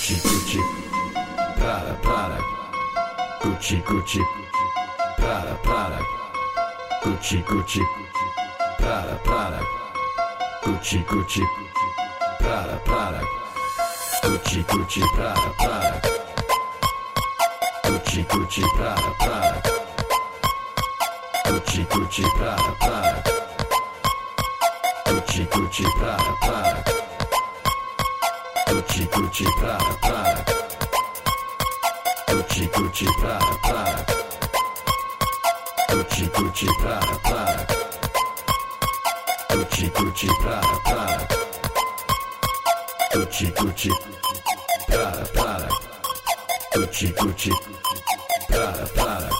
Gucci, Gucci, Prada, Prada, Gucci, Gucci, Prada, Prada, Gucci, Gucci, Prada, Prada, Gucci, Gucci, Prada, Prada, Gucci, Gucci, Prada, Prada, Gucci, Gucci, Prada, Prada, Gucci, Gucci, Prada, Prada, Gucci, Gucci, Prada, Prada, Gucci, Gucci, Prada, Prada, Gucci, Gucci, Prada, Prada, Gucci, Gucci, Prada, Prada, Gucci, Gucci, Prada, Prada, Gucci, Gucci, Prada, Prada, Gucci, Gucci, Prada, Prada.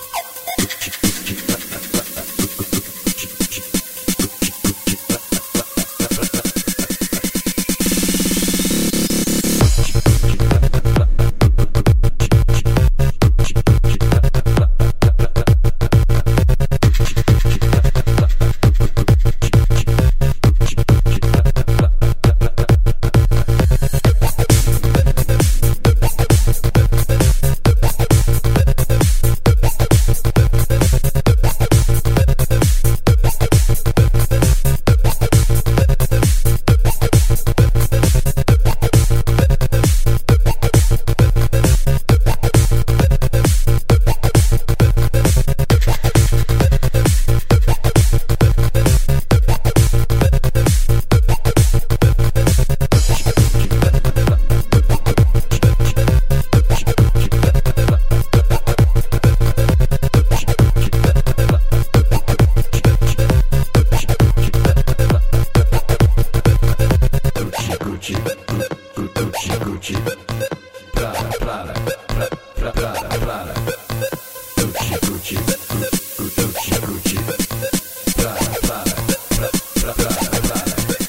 Gucci, Prada, Prada, Prada, Prada, Gucci, Gucci, Gucci, Gucci, Prada, Prada, Prada, Prada,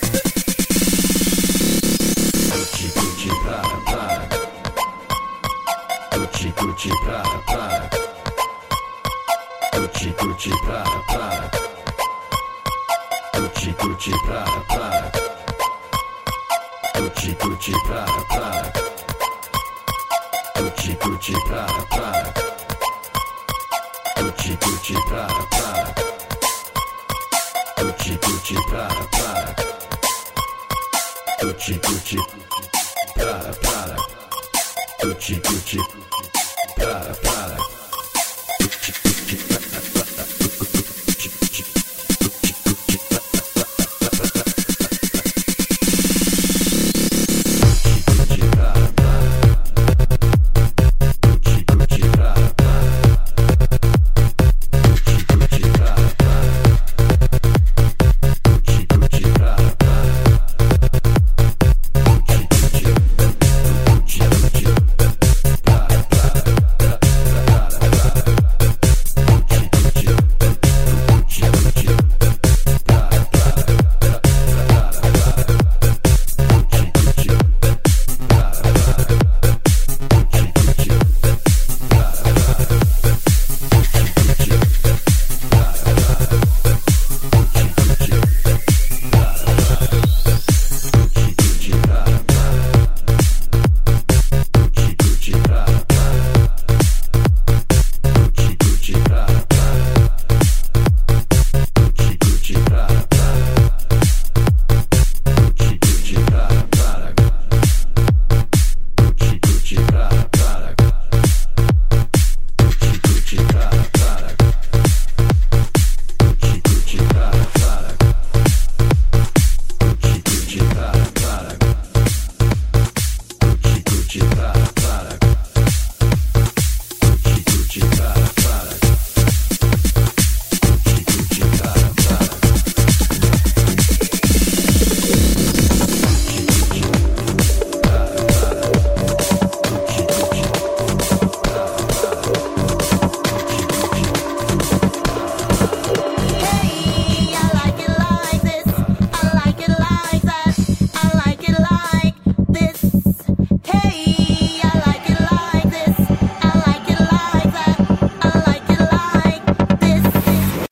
Gucci, Gucci, Prada, Prada, Gucci, Gucci, Prada, Prada, Gucci, Gucci, Prada, Prada, Gucci, Gucci, Prada, Prada, Gucci, Gucci, Prada, Prada, Gucci, Gucci, Prada, Prada, Gucci, Gucci, Prada, Prada, Gucci, Gucci, Prada, Prada, Gucci, Gucci, Prada, Prada, Gucci, Gucci, Prada, Prada.